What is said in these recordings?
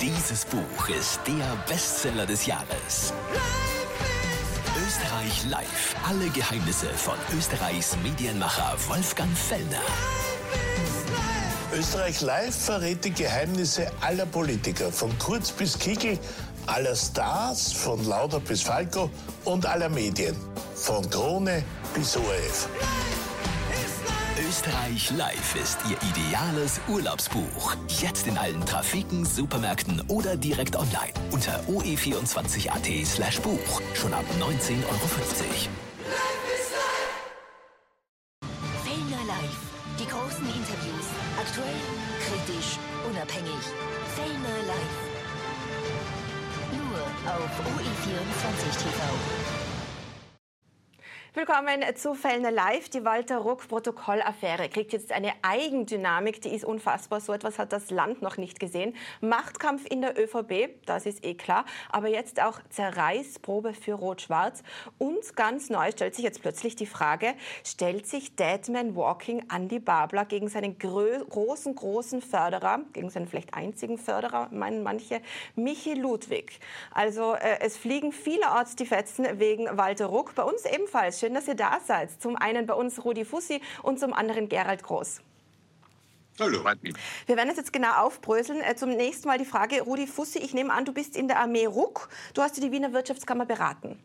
Dieses Buch ist der Bestseller des Jahres. Österreich live. Alle Geheimnisse von Österreichs Medienmacher Wolfgang Fellner. Österreich live verrät die Geheimnisse aller Politiker, von Kurz bis Kickl, aller Stars, von Lauder bis Falco und aller Medien, von Krone bis ORF. Österreich live ist Ihr ideales Urlaubsbuch. Jetzt in allen Trafiken, Supermärkten oder direkt online unter oe24.at/Buch. Schon ab 19,50 €. Fellner live. Die großen Interviews. Aktuell, kritisch, unabhängig. Fellner live. Nur auf OE24 TV. Willkommen zu Fellner Live. Die Walter-Ruck-Protokollaffäre kriegt jetzt eine Eigendynamik, die ist unfassbar. So etwas hat das Land noch nicht gesehen. Machtkampf in der ÖVP, das ist eh klar. Aber jetzt auch Zerreißprobe für Rot-Schwarz. Und ganz neu stellt sich jetzt plötzlich die Frage, stellt sich Deadman Walking Andy Babler gegen seinen großen Förderer, gegen seinen vielleicht einzigen Förderer, meinen manche, Michi Ludwig. Also es fliegen vielerorts die Fetzen wegen Walter Ruck. Bei uns ebenfalls. Schön, dass ihr da seid. Zum einen bei uns Rudi Fussi und zum anderen Gerald Groß. Hallo. Wir werden es jetzt genau aufbröseln. Zum nächsten Mal die Frage, Rudi Fussi, ich nehme an, du bist in der Armee Ruck. Du hast die Wiener Wirtschaftskammer beraten.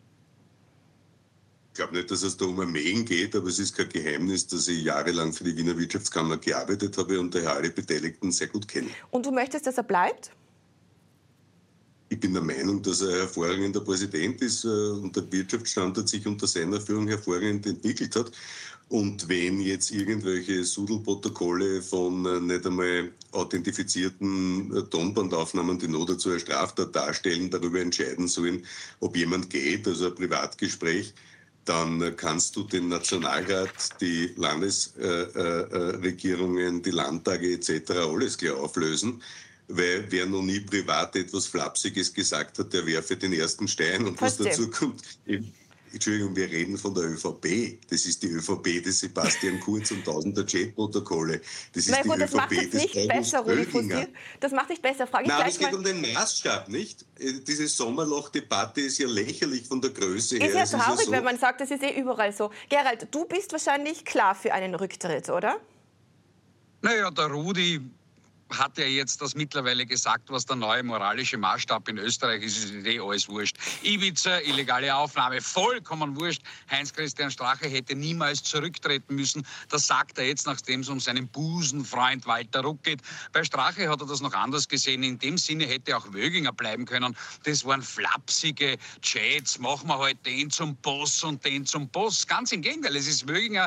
Ich glaube nicht, dass es da um Armeen geht, aber es ist kein Geheimnis, dass ich jahrelang für die Wiener Wirtschaftskammer gearbeitet habe und daher alle Beteiligten sehr gut kenne. Und du möchtest, dass er bleibt? Ich bin der Meinung, dass er ein hervorragender Präsident ist und der Wirtschaftsstandort sich unter seiner Führung hervorragend entwickelt hat. Und wenn jetzt irgendwelche Sudelprotokolle von nicht einmal authentifizierten Tonbandaufnahmen, die noch dazu eine Straftat darstellen, darüber entscheiden sollen, ob jemand geht, also ein Privatgespräch, dann kannst du den Nationalrat, die Landesregierungen, die Landtage etc. alles gleich auflösen. Weil wer noch nie privat etwas Flapsiges gesagt hat, der werfe den ersten Stein. Und was dazu kommt, Entschuldigung, wir reden von der ÖVP. Das ist die ÖVP des Sebastian Kurz und tausender Chatprotokolle. Das ist die ÖVP das macht es nicht besser, Rudi Fussi. Das macht nicht besser. Frage ich Nein, gleich es geht mal. um den Maßstab, nicht? Diese Sommerloch-Debatte ist ja lächerlich von der Größe her. Ist ja traurig, wenn man sagt, das ist eh überall so. Gerald, du bist wahrscheinlich klar für einen Rücktritt, oder? Naja, der Rudi hat ja jetzt das mittlerweile gesagt, was der neue moralische Maßstab in Österreich ist. Ist eh alles wurscht. Ibiza, illegale Aufnahme, vollkommen wurscht. Heinz-Christian Strache hätte niemals zurücktreten müssen. Das sagt er jetzt, nachdem es um seinen Busenfreund Walter Ruck geht. Bei Strache hat er das noch anders gesehen. In dem Sinne hätte auch Wöginger bleiben können. Das waren flapsige Chats. Machen wir halt den zum Boss und den zum Boss. Ganz im Gegenteil, es ist Wöginger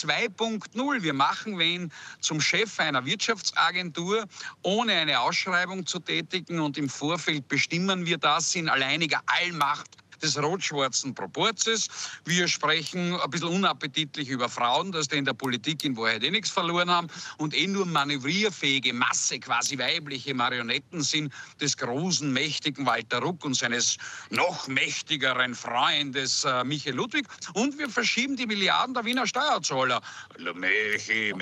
2.0. Wir machen wen zum Chef einer Wirtschaftsagentur, ohne eine Ausschreibung zu tätigen, und im Vorfeld bestimmen wir das in alleiniger Allmacht des rot-schwarzen Proporzes. Wir sprechen ein bisschen unappetitlich über Frauen, dass die in der Politik in Wahrheit nichts verloren haben und nur manövrierfähige Masse, quasi weibliche Marionetten sind des großen, mächtigen Walter Ruck und seines noch mächtigeren Freundes Michi Ludwig. Und wir verschieben die Milliarden der Wiener Steuerzahler. Michi,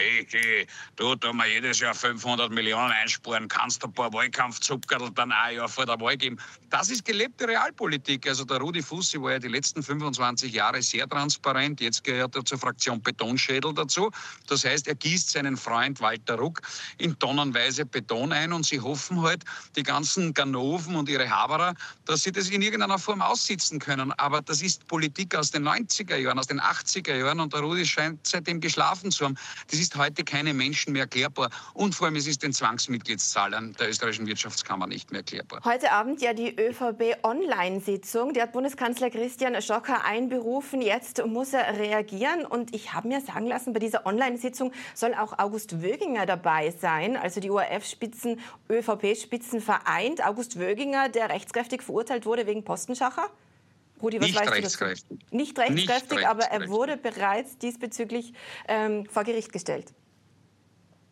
du tun wir jedes Jahr 500 Millionen einsparen, kannst ein paar Wahlkampfzuckerl dann ein Jahr vor der Wahl geben. Das ist gelebte Realpolitik. Also der Rudi Fussi war ja die letzten 25 Jahre sehr transparent. Jetzt gehört er zur Fraktion Betonschädel dazu. Das heißt, er gießt seinen Freund Walter Ruck in tonnenweise Beton ein, und sie hoffen halt, die ganzen Ganoven und ihre Haberer, dass sie das in irgendeiner Form aussitzen können. Aber das ist Politik aus den 90er Jahren, aus den 80er Jahren, und der Rudi scheint seitdem geschlafen zu haben. Das ist heute keinem Menschen mehr erklärbar, und vor allem es ist den Zwangsmitgliedszahlern der österreichischen Wirtschaftskammer nicht mehr erklärbar. Heute Abend ja die ÖVP-Online-Sitzung. Die hat Bundeskanzler Christian Schocker einberufen. Jetzt muss er reagieren. Und ich habe mir sagen lassen, bei dieser Online-Sitzung soll auch August Wöginger dabei sein. Also die ORF-Spitzen, ÖVP-Spitzen vereint. August Wöginger, der rechtskräftig verurteilt wurde wegen Postenschacher. Rudi, was nicht weißt rechtskräftig. du dazu? Nicht rechtskräftig, aber er wurde bereits diesbezüglich vor Gericht gestellt.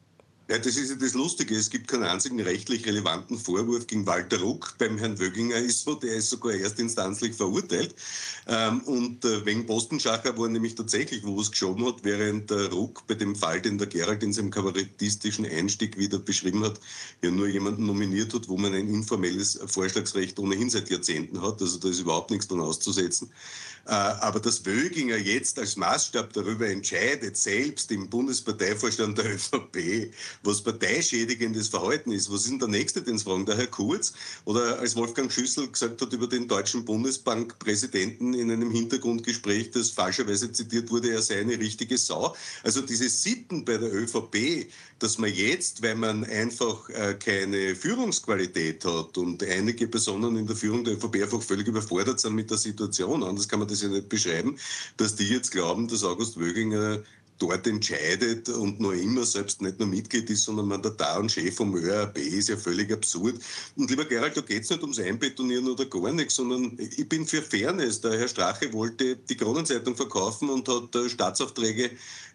Ja, das ist ja das Lustige. Es gibt keinen einzigen rechtlich relevanten Vorwurf gegen Walter Ruck. Beim Herrn Wöginger ist so, der ist sogar erstinstanzlich verurteilt. Wegen Postenschacher war nämlich tatsächlich, wo es geschoben hat, während der Ruck bei dem Fall, den der Gerald in seinem kabarettistischen Einstieg wieder beschrieben hat, ja nur jemanden nominiert hat, wo man ein informelles Vorschlagsrecht ohnehin seit Jahrzehnten hat. Also da ist überhaupt nichts dran auszusetzen. Aber dass Wöginger jetzt als Maßstab darüber entscheidet, selbst im Bundesparteivorstand der ÖVP, was parteischädigendes Verhalten ist, was ist denn der Nächste, den Sie fragen? Der Herr Kurz? Oder als Wolfgang Schüssel gesagt hat über den deutschen Bundesbankpräsidenten in einem Hintergrundgespräch, das falscherweise zitiert wurde, er sei eine richtige Sau. Also diese Sitten bei der ÖVP, dass man jetzt, weil man einfach keine Führungsqualität hat und einige Personen in der Führung der ÖVP einfach völlig überfordert sind mit der Situation, anders kann man das ja nicht beschreiben, dass die jetzt glauben, dass August Wöginger dort entscheidet und noch immer selbst nicht nur Mitglied ist, sondern Mandatar und Chef vom ÖRB, ist ja völlig absurd. Und lieber Gerald, da geht es nicht ums Einbetonieren oder gar nichts, sondern ich bin für Fairness. Der Herr Strache wollte die Kronenzeitung verkaufen und hat Staatsaufträge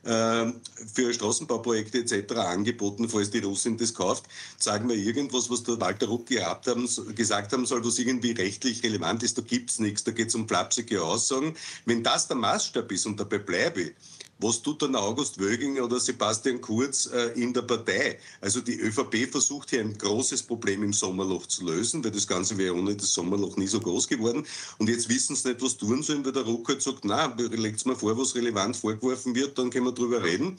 für Straßenbauprojekte etc. angeboten, falls die Russin das kauft. Sagen wir irgendwas, was der Walter Ruck gesagt haben soll, was irgendwie rechtlich relevant ist, da gibt es nichts, da geht es um flapsige Aussagen. Wenn das der Maßstab ist und dabei bleibe ich, was tut dann August Wöginger oder Sebastian Kurz in der Partei? Also die ÖVP versucht hier ein großes Problem im Sommerloch zu lösen, weil das Ganze wäre ohne das Sommerloch nie so groß geworden. Und jetzt wissen sie nicht, was tun sollen, weil der Ruck halt sagt, nein, legt's mir vor, was relevant vorgeworfen wird, dann können wir drüber reden.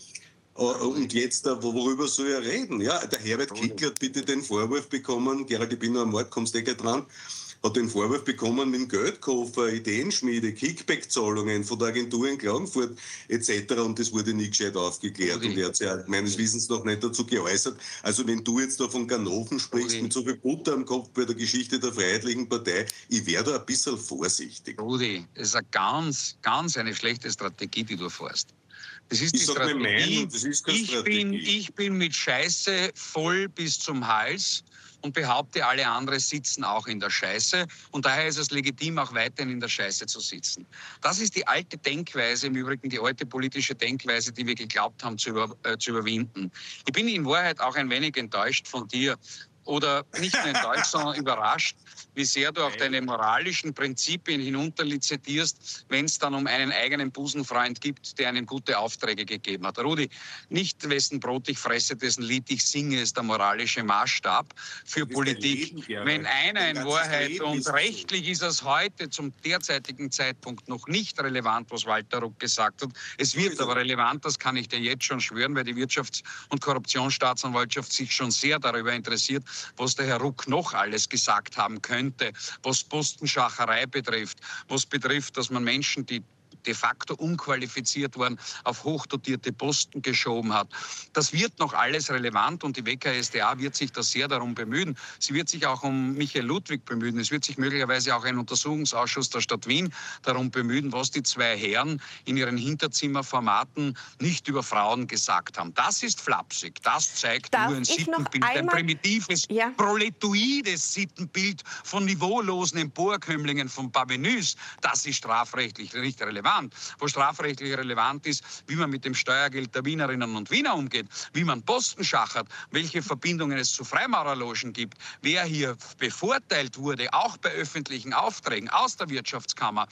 Und jetzt, worüber soll er reden? Ja, der Herbert Kickl hat bitte den Vorwurf bekommen, Gerald, ich bin noch am Markt, kommst gleich dran, hat den Vorwurf bekommen mit dem Geldkoffer, Ideenschmiede, Kickback-Zahlungen von der Agentur in Klagenfurt etc. Und das wurde nie gescheit aufgeklärt. Und er hat sich meines Wissens noch nicht dazu geäußert. Also wenn du jetzt da von Ganoven sprichst, mit so viel Butter am Kopf bei der Geschichte der Freiheitlichen Partei, ich wäre da ein bisschen vorsichtig. Rudi, das ist eine ganz eine schlechte Strategie, die du fährst. Das ist die Strategie. Meinung, das ist keine Strategie. Ich bin mit Scheiße voll bis zum Hals und behaupte, alle anderen sitzen auch in der Scheiße. Und daher ist es legitim, auch weiterhin in der Scheiße zu sitzen. Das ist die alte Denkweise, im Übrigen die alte politische Denkweise, die wir geglaubt haben zu überwinden. Ich bin in Wahrheit auch ein wenig enttäuscht von dir. Oder nicht nur enttäuscht, sondern überrascht, wie sehr du auf deine moralischen Prinzipien hinunterlizitierst, wenn es dann um einen eigenen Busenfreund gibt, der einem gute Aufträge gegeben hat. Rudi, nicht wessen Brot ich fresse, dessen Lied ich singe, ist der moralische Maßstab für Politik. Wenn einer in Wahrheit, und rechtlich ist es heute zum derzeitigen Zeitpunkt noch nicht relevant, was Walter Ruck gesagt hat. Es wird aber relevant, das kann ich dir jetzt schon schwören, weil die Wirtschafts- und Korruptionsstaatsanwaltschaft sich schon sehr darüber interessiert, was der Herr Ruck noch alles gesagt haben könnte, was Postenschacherei betrifft, was betrifft, dass man Menschen, die de facto unqualifiziert waren, auf hochdotierte Posten geschoben hat. Das wird noch alles relevant und die WKStA wird sich da sehr darum bemühen. Sie wird sich auch um Michael Ludwig bemühen. Es wird sich möglicherweise auch ein Untersuchungsausschuss der Stadt Wien darum bemühen, was die zwei Herren in ihren Hinterzimmerformaten nicht über Frauen gesagt haben. Das ist flapsig. Das zeigt nur ein Sittenbild, ein primitives, proletoides Sittenbild von niveaulosen Emporkömmlingen von Parvenus. Das ist strafrechtlich nicht relevant. Wo strafrechtlich relevant ist, wie man mit dem Steuergeld der Wienerinnen und Wiener umgeht, wie man Posten schachert, welche Verbindungen es zu Freimaurerlogen gibt, wer hier bevorteilt wurde, auch bei öffentlichen Aufträgen aus der Wirtschaftskammer,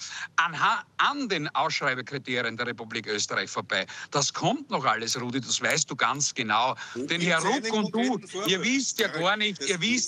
an den Ausschreibekriterien der Republik Österreich vorbei. Das kommt noch alles, Rudi, das weißt du ganz genau. Denn Herr Ruck und du, ihr wisst ja gar nicht,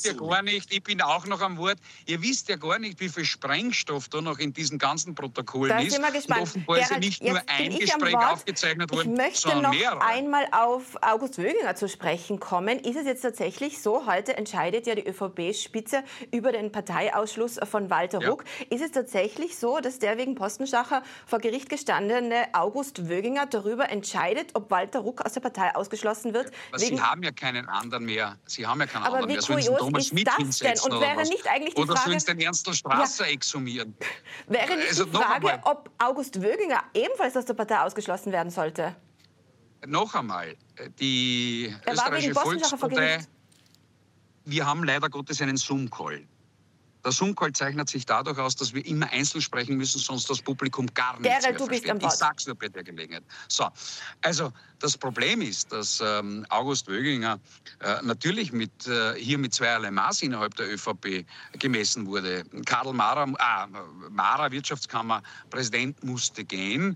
ich bin auch noch am Wort, ihr wisst ja gar nicht, wie viel Sprengstoff da noch in diesen ganzen Protokollen ist. Offenbar ist ja nicht nur ein Gespräch aufgezeichnet worden, sondern mehrere. Ich möchte noch einmal auf August Wöginger zu sprechen kommen. Ist es jetzt tatsächlich so, heute entscheidet ja die ÖVP-Spitze über den Parteiausschluss von Walter Ruck. Ist es tatsächlich so, dass der wegen Postenschacher vor Gericht gestandene August Wöginger darüber entscheidet, ob Walter Ruck aus der Partei ausgeschlossen wird? Sie haben ja keinen anderen mehr. Sie haben ja keinen anderen mehr. Sollen Sie den Thomas Schmidt hinsetzen oder was? Oder sollen Sie den Ernstl Strasser exhumieren? Wäre nicht die Frage, ob August Wöginger ebenfalls aus der Partei ausgeschlossen werden sollte? Noch einmal, die österreichische Volkspartei, wir haben leider Gottes einen Zoom-Call. Der Zoom-Call zeichnet sich dadurch aus, dass wir immer einzeln sprechen müssen, sonst das Publikum gar nichts mehr du bist versteht. am Wort. Ich sag's nur bei der Gelegenheit. So, also das Problem ist, dass August Wöginger natürlich mit zweierlei Maß innerhalb der ÖVP gemessen wurde. Karl Mara, Wirtschaftskammer, Präsident, musste gehen.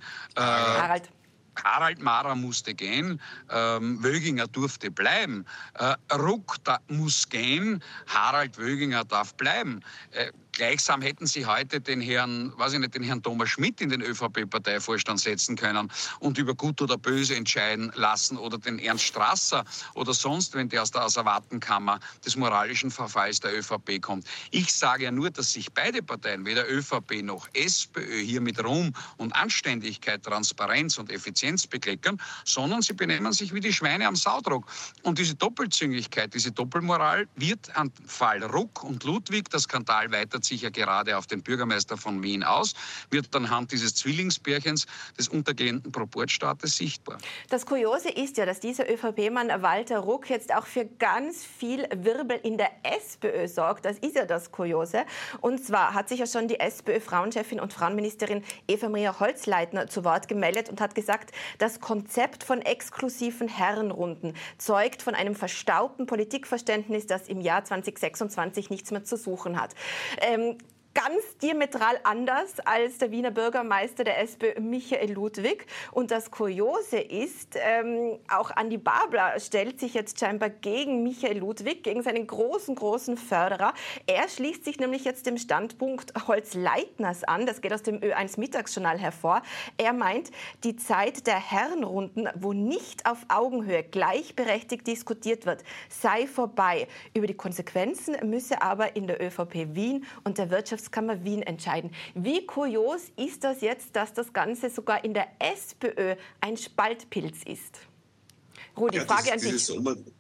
Harald Mara musste gehen, Wöginger durfte bleiben, Ruck muss gehen, Harald Wöginger darf bleiben. Gleichsam hätten Sie heute den Herrn Thomas Schmidt in den ÖVP-Parteivorstand setzen können und über Gut oder Böse entscheiden lassen oder den Ernst Strasser oder sonst, wenn der aus der Asservatenkammer des moralischen Verfalls der ÖVP kommt. Ich sage ja nur, dass sich beide Parteien, weder ÖVP noch SPÖ, hier mit Ruhm und Anständigkeit, Transparenz und Effizienz bekleckern, sondern sie benehmen sich wie die Schweine am Saudruck. Und diese Doppelzüngigkeit, diese Doppelmoral wird am Fall Ruck und Ludwig, der Skandal weitet sich ja gerade auf den Bürgermeister von Wien aus, wird anhand dieses Zwillingspärchens des untergehenden Proportstaates sichtbar. Das Kuriose ist ja, dass dieser ÖVP-Mann Walter Ruck jetzt auch für ganz viel Wirbel in der SPÖ sorgt. Das ist ja das Kuriose. Und zwar hat sich ja schon die SPÖ-Frauenchefin und Frauenministerin Eva-Maria Holzleitner zu Wort gemeldet und hat gesagt, das Konzept von exklusiven Herrenrunden zeugt von einem verstaubten Politikverständnis, das im Jahr 2026 nichts mehr zu suchen hat. Ganz diametral anders als der Wiener Bürgermeister der SPÖ, Michael Ludwig. Und das Kuriose ist, auch Andi Babler stellt sich jetzt scheinbar gegen Michael Ludwig, gegen seinen großen Förderer. Er schließt sich nämlich jetzt dem Standpunkt Holzleitners an. Das geht aus dem Ö1 Mittagsjournal hervor. Er meint, die Zeit der Herrenrunden, wo nicht auf Augenhöhe gleichberechtigt diskutiert wird, sei vorbei. Über die Konsequenzen müsse aber in der ÖVP Wien und der Wirtschaftskammer Wien entscheiden. Wie kurios ist das jetzt, dass das Ganze sogar in der SPÖ ein Spaltpilz ist? Rudi, Frage an dich.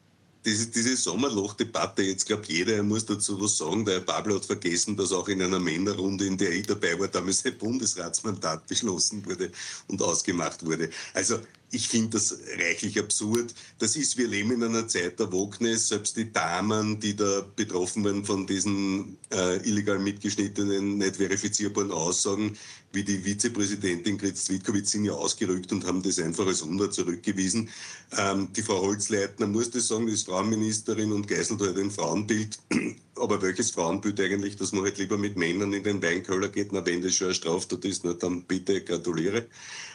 Diese Sommerlochdebatte, jetzt glaubt jeder, er muss dazu was sagen. Der Herr Babler hat vergessen, dass auch in einer Männerrunde, in der ich dabei war, damals ein Bundesratsmandat beschlossen wurde und ausgemacht wurde. Also ich finde das reichlich absurd. Wir leben in einer Zeit der Wokeness. Selbst die Damen, die da betroffen werden von diesen illegal mitgeschnittenen, nicht verifizierbaren Aussagen, wie die Vizepräsidentin Gritz Zwitkowitz, sind ja ausgerückt und haben das einfach als Unrat zurückgewiesen. Die Frau Holzleitner, muss das sagen, die ist Frauenministerin und geißelt halt ein Frauenbild. Aber welches Frauenbild eigentlich, dass man halt lieber mit Männern in den Weinkeller geht? Na, wenn das schon eine Straftat ist, na, dann bitte gratuliere.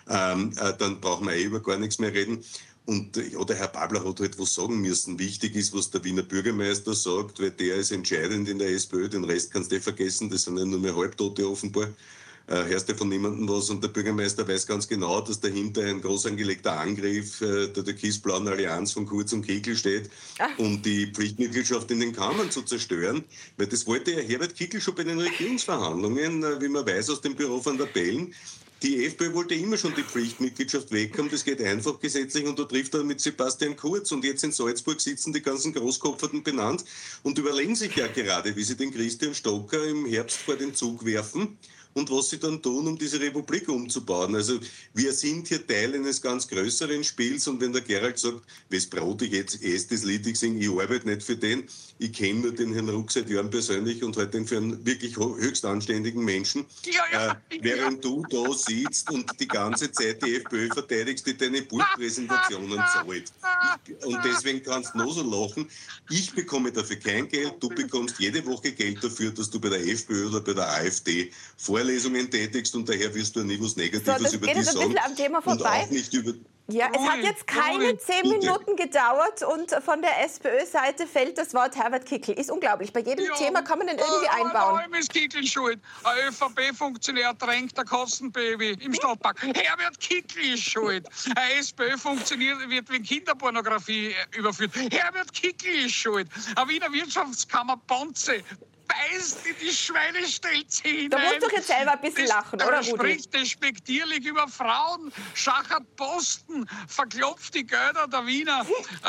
Dann brauchen wir über gar nichts mehr reden. Und der Herr Babler hat halt was sagen müssen. Wichtig ist, was der Wiener Bürgermeister sagt, weil der ist entscheidend in der SPÖ. Den Rest kannst du vergessen, das sind ja nur mehr Halbtote offenbar. Hörst du von niemandem was, und der Bürgermeister weiß ganz genau, dass dahinter ein groß angelegter Angriff der türkis-blauen Allianz von Kurz und Kickl steht, um die Pflichtmitgliedschaft in den Kammern zu zerstören. Weil das wollte ja Herbert Kickl schon bei den Regierungsverhandlungen, wie man weiß aus dem Büro von der Bellen. Die FPÖ wollte immer schon die Pflichtmitgliedschaft weghaben. Das geht einfach gesetzlich, und da trifft er mit Sebastian Kurz. Und jetzt in Salzburg sitzen die ganzen Großkopferten benannt und überlegen sich ja gerade, wie sie den Christian Stocker im Herbst vor den Zug werfen und was sie dann tun, um diese Republik umzubauen. Also wir sind hier Teil eines ganz größeren Spiels, und wenn der Gerald sagt, wes Brot ich jetzt esse, das Lied ich singe, ich arbeite nicht für den, ich kenne nur den Herrn Ruck seit Jahren persönlich und halte ihn für einen wirklich höchst anständigen Menschen, während du da sitzt und die ganze Zeit die FPÖ verteidigst, die deine Buchpräsentationen zahlt. Und deswegen kannst du noch so lachen. Ich bekomme dafür kein Geld, du bekommst jede Woche Geld dafür, dass du bei der FPÖ oder bei der AfD Vorlesungen tätigst, und daher wirst du nie was Negatives über die sagen. Am Thema vorbei. Und auch nicht über... Ja, es hat jetzt keine 10 Minuten gedauert, und von der SPÖ-Seite fällt das Wort Herbert Kickl. Ist unglaublich. Bei jedem Thema kann man den irgendwie einbauen. Allem ist Kickl schuld. Ein ÖVP-Funktionär drängt ein Kostenbaby im Stadtpark. Herbert Kickl ist schuld. Ein SPÖ-Funktionär wird wegen Kinderpornografie überführt. Herbert Kickl ist schuld. Eine Wiener Wirtschaftskammer Bonze beißt in die Schweinestelze hinein. Da musst du jetzt selber ein bisschen lachen, oder, Rudi? Spricht despektierlich über Frauen, schachert Posten, verklopft die Gelder der Wiener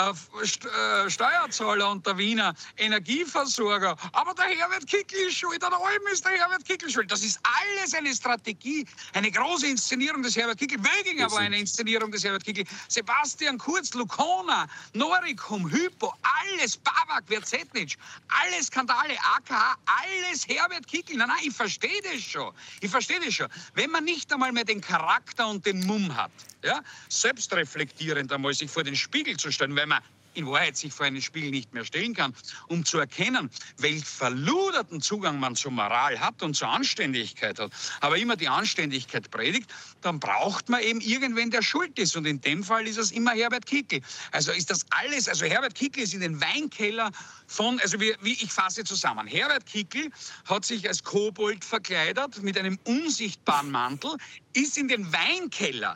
Steuerzahler und der Wiener Energieversorger. Aber der Herbert Kickl ist schuld, an allem ist der Herbert Kickl schuld. Das ist alles eine Strategie, eine große Inszenierung des Herbert Kickl. Wöginger war eine Inszenierung des Herbert Kickl. Sebastian Kurz, Lukona, Noricum, Hypo, alles, Babak, Verzetnitsch, alle Skandale, AKH, war alles Herbert Kickl. Nein, ich verstehe das schon. Wenn man nicht einmal mehr den Charakter und den Mumm hat, ja, selbstreflektierend einmal sich vor den Spiegel zu stellen, weil man in Wahrheit sich vor einen Spiegel nicht mehr stellen kann, um zu erkennen, welch verluderten Zugang man zur Moral hat und zur Anständigkeit hat, aber immer die Anständigkeit predigt, dann braucht man eben irgendwen, der schuld ist. Und in dem Fall ist es immer Herbert Kickl. Also ist das alles, also Herbert Kickl ist in den Weinkeller von, also ich fasse zusammen. Herbert Kickl hat sich als Kobold verkleidet mit einem unsichtbaren Mantel, ist in den Weinkeller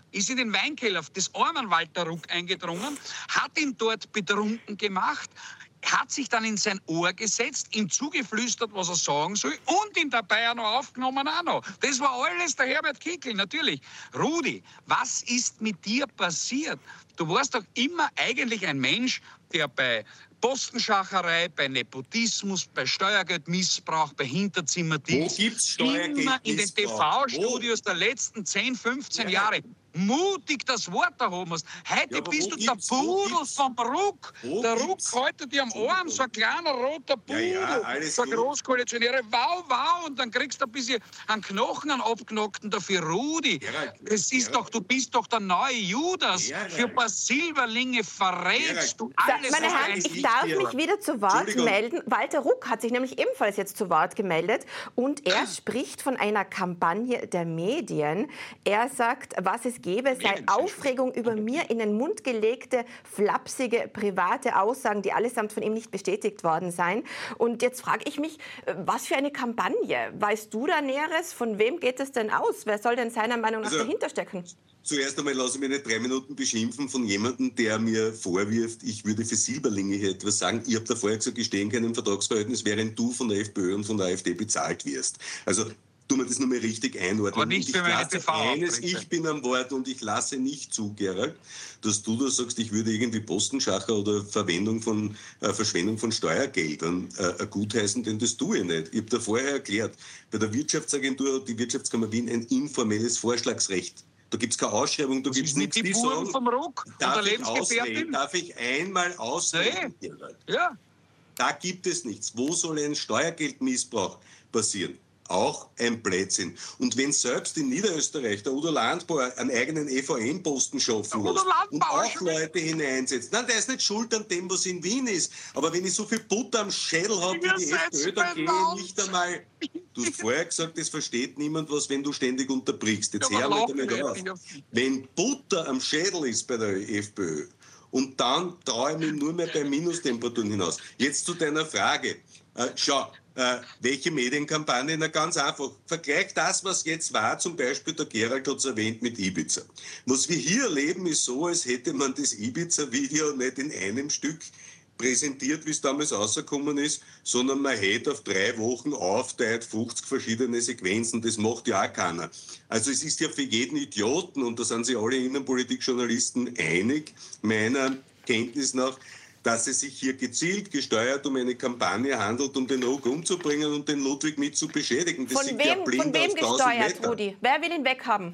des armen Walter Ruck eingedrungen, hat ihn dort betrunken gemacht, hat sich dann in sein Ohr gesetzt, ihm zugeflüstert, was er sagen soll und ihn dabei auch noch aufgenommen auch noch. Das war alles der Herbert Kickl, natürlich. Rudi, was ist mit dir passiert? Du warst doch immer eigentlich ein Mensch, der bei Postenschacherei, bei Nepotismus, bei Steuergeldmissbrauch, bei Hinterzimmerdienst, immer in den TV-Studios der letzten 10, 15 Jahre mutig das Wort erhoben hast. Heute bist du der Pudel vom Ruck. Der Ruck haltet dir am Arm, so ein kleiner roter Pudel, so ein Großkoalitionäre, wow, und dann kriegst du ein bisschen einen Knochen, einen abgenockten dafür. Rudi, du bist doch der neue Judas. Für ein paar Silberlinge verrätst du alles. Meine Herren, ich darf mich wieder zu Wort melden. Walter Ruck hat sich nämlich ebenfalls jetzt zu Wort gemeldet und er spricht von einer Kampagne der Medien. Er sagt, was es gebe, sei Aufregung über mir in den Mund gelegte, flapsige, private Aussagen, die allesamt von ihm nicht bestätigt worden seien. Und jetzt frage ich mich, was für eine Kampagne? Weißt du da Näheres? Von wem geht es denn aus? Wer soll denn seiner Meinung nach dahinter stecken? Zuerst einmal lasse ich mich nicht 3 Minuten beschimpfen von jemandem, der mir vorwirft, ich würde für Silberlinge hier etwas sagen. Ich habe da vorher gesagt, ich stehe in keinem Vertragsverhältnis, während du von der FPÖ und von der AfD bezahlt wirst. Also tun wir das nur mal richtig einordnen. Aber nicht für meine TV-Auftritte. Ich bin am Wort und ich lasse nicht zu, Gerald, dass du da sagst, ich würde irgendwie Postenschacher oder Verschwendung von Steuergeldern gutheißen, denn das tue ich nicht. Ich habe da vorher erklärt, bei der Wirtschaftsagentur hat die Wirtschaftskammer Wien ein informelles Vorschlagsrecht. Da gibt es keine Ausschreibung, da gibt es nichts. Die Buren vom Ruck und der Lebensgefährtin? Darf ich einmal ausreden? Ja. Da gibt es nichts. Wo soll ein Steuergeldmissbrauch passieren? Auch ein Blödsinn. Und wenn selbst in Niederösterreich der Udo Landbauer einen eigenen EVN-Posten schaffen lässt und auch Leute hineinsetzt, nein, der ist nicht schuld an dem, was in Wien ist. Aber wenn ich so viel Butter am Schädel habe wie die FPÖ, dann gehe ich nicht einmal... Du hast vorher gesagt, das versteht niemand was, wenn du ständig unterbrichst. Jetzt hör mal damit auf. Wenn Butter am Schädel ist bei der FPÖ und dann traue ich mich nur mehr bei Minustemperaturen hinaus. Jetzt zu deiner Frage. Schau, welche Medienkampagne? Na, ganz einfach. Vergleich das, was jetzt war, zum Beispiel, der Gerald hat es erwähnt, mit Ibiza. Was wir hier erleben, ist so, als hätte man das Ibiza-Video nicht in einem Stück präsentiert, wie es damals rausgekommen ist, sondern man hätte auf 3 Wochen aufteilt 50 verschiedene Sequenzen. Das macht ja auch keiner. Also es ist ja für jeden Idioten, und da sind sich alle Innenpolitikjournalisten einig, meiner Kenntnis nach, dass es sich hier gezielt gesteuert um eine Kampagne handelt, um den Ruck umzubringen und den Ludwig mit zu beschädigen. Das von wem gesteuert, Rudi? Wer will ihn weghaben?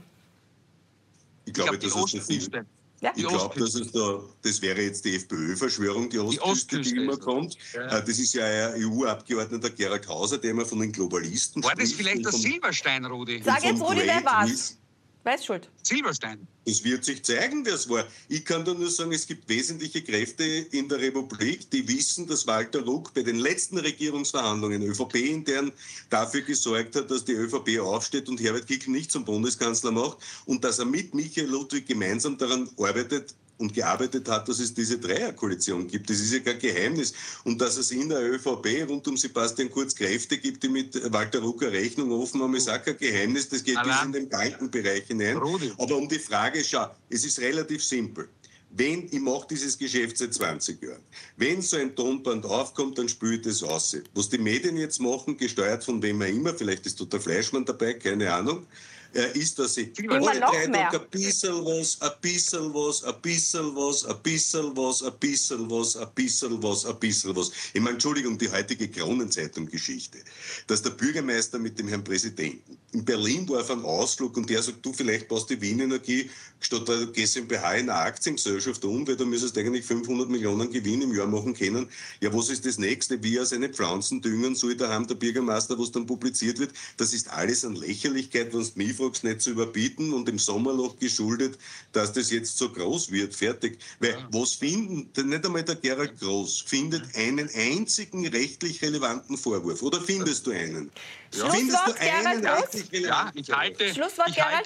Ich glaube, das ist viel. Ja? Ich glaube, das wäre jetzt die FPÖ-Verschwörung, die Ostküste, die immer kommt. Ja. Das ist ja ein EU-Abgeordneter, Gerald Hauser, der immer von den Globalisten spricht. War das vielleicht der Silberstein, Rudi? Sag jetzt, Rudi, wer war's? Wer ist schuld? Silberstein. Es wird sich zeigen, wer es war. Ich kann da nur sagen, es gibt wesentliche Kräfte in der Republik, die wissen, dass Walter Ruck bei den letzten Regierungsverhandlungen ÖVP-intern dafür gesorgt hat, dass die ÖVP aufsteht und Herbert Kickl nicht zum Bundeskanzler macht und dass er mit Michael Ludwig gemeinsam daran arbeitet und gearbeitet hat, dass es diese Dreierkoalition gibt. Das ist ja kein Geheimnis. Und dass es in der ÖVP rund um Sebastian Kurz Kräfte gibt, die mit Walter Ruck eine Rechnung offen haben, ist auch kein Geheimnis. Das geht bis in den Bankenbereich hinein. Aber um die Frage, schau, es ist relativ simpel. Ich mache dieses Geschäft seit 20 Jahren. Wenn so ein Tonband aufkommt, dann spült es aus. Was die Medien jetzt machen, gesteuert von wem auch immer, vielleicht ist dort der Fleischmann dabei, keine Ahnung, ist, dass sie Immer alle noch drei mehr. Tage ein bisschen was, ein bisschen was, ein bisschen was, ein bisschen was, ein bisschen was, ein bisschen was, ein bisschen was. Ich meine, Entschuldigung, die heutige Kronenzeitung-Geschichte, dass der Bürgermeister mit dem Herrn Präsidenten in Berlin war auf einem Ausflug und der sagt, du, vielleicht baust die Wien Energie statt der GmbH in eine Aktiengesellschaft um, weil du müsstest eigentlich 500 Millionen Gewinn im Jahr machen können. Ja, was ist das Nächste? Wie er seine Pflanzen düngen soll, daheim der Bürgermeister, was dann publiziert wird. Das ist alles an Lächerlichkeit, wenn du mich fragst, nicht zu überbieten und im Sommerloch geschuldet, dass das jetzt so groß wird. Fertig. Weil was finden, nicht einmal der Gerald Groß findet einen einzigen rechtlich relevanten Vorwurf. Oder findest du einen? Ja. Findest du Schlusswort, einen Gerald rechtlich relevanten ich halte, Schlusswort, ich Gerald. halte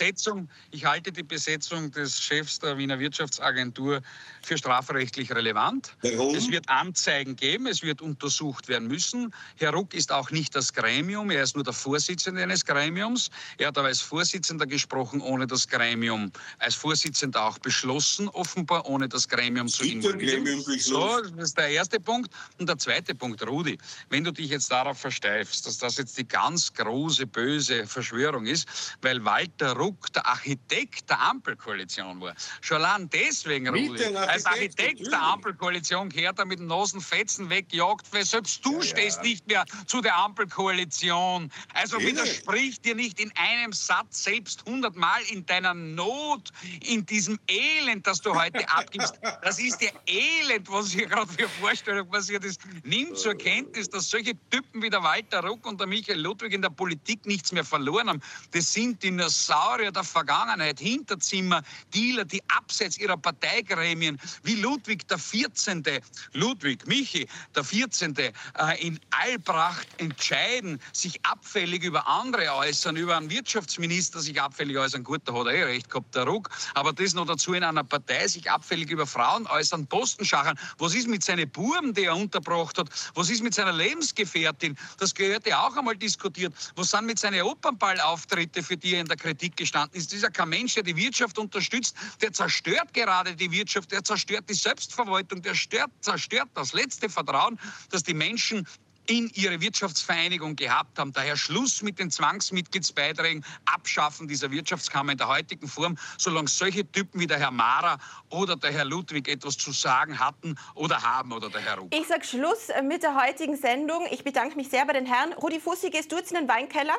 die Besetzung des Chefs der Wiener Wirtschaftsagentur für strafrechtlich relevant. Warum? Es wird Anzeigen geben, es wird untersucht werden müssen. Herr Ruck ist auch nicht das Gremium, er ist nur der Vorsitzende eines Gremiums. Er hat aber als Vorsitzender gesprochen, ohne das Gremium als Vorsitzender auch beschlossen, offenbar, ohne das Gremium zu involvieren. So, das ist der erste Punkt. Und der zweite Punkt, Rudi, wenn du dich jetzt darauf versteifst, dass das jetzt die ganz große, böse Verschwörung ist, weil Walter Ruck der Architekt der Ampelkoalition war. Schon allein deswegen, Rudi, als Architekt der Ampelkoalition gehört er mit dem Nasenfetzen weggejagt, weil selbst du stehst nicht mehr zu der Ampelkoalition. Also widersprich dir nicht in einem Satz selbst 100-mal in deiner Not, in diesem Elend, das du heute abgibst. Das ist ja Elend, was hier gerade für Vorstellung passiert ist. Nimm zur Kenntnis, dass solche Typen wie der Walter Ruck und der Michael Ludwig in der Politik nichts mehr verloren haben. Das sind Dinosaurier der Vergangenheit, Hinterzimmer, Dealer, die abseits ihrer Parteigremien, wie Ludwig der 14., Ludwig, Michi, der 14., in Allpracht entscheiden, sich abfällig über andere äußern, über einen Wirtschaftsminister sich abfällig äußern. Gut, da hat er recht gehabt, der Ruck. Aber das noch dazu in einer Partei sich abfällig über Frauen äußern, Posten schachern. Was ist mit seinen Buben, die er unterbracht hat? Was ist mit seiner Lebensgefährtin? Das gehört ja auch einmal diskutiert. Was sind mit seinen Opernballauftritte, für die er in der Kritik gestanden ist? Das ist ja kein Mensch, der die Wirtschaft unterstützt. Der zerstört gerade die Wirtschaft, der zerstört die Selbstverwaltung, der zerstört das letzte Vertrauen, das die Menschen in ihre Wirtschaftsvereinigung gehabt haben. Daher Schluss mit den Zwangsmitgliedsbeiträgen, Abschaffen dieser Wirtschaftskammer in der heutigen Form, solange solche Typen wie der Herr Mara oder der Herr Ludwig etwas zu sagen hatten oder haben oder der Herr Ruck. Ich sage Schluss mit der heutigen Sendung. Ich bedanke mich sehr bei den Herren. Rudi Fussi, gehst du jetzt in den Weinkeller?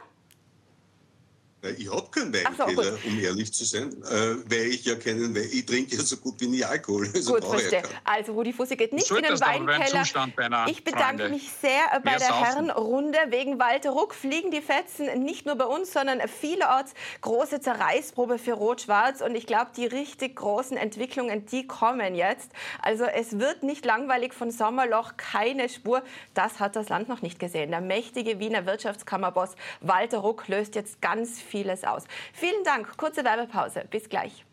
Ich habe keinen Weinkeller, um ehrlich zu sein, weil ich ja keinen Wein, ich trinke ja so gut wie nie Alkohol. Also gut, verstehe. Also Rudi Fussi geht nicht in den Weinkeller. Ich bedanke mich sehr bei der Herrenrunde. Wegen Walter Ruck fliegen die Fetzen nicht nur bei uns, sondern vielerorts. Große Zerreißprobe für Rot-Schwarz. Und ich glaube, die richtig großen Entwicklungen, die kommen jetzt. Also es wird nicht langweilig von Sommerloch, keine Spur. Das hat das Land noch nicht gesehen. Der mächtige Wiener Wirtschaftskammerboss Walter Ruck löst jetzt ganz vieles aus. Vielen Dank. Kurze Werbepause. Bis gleich.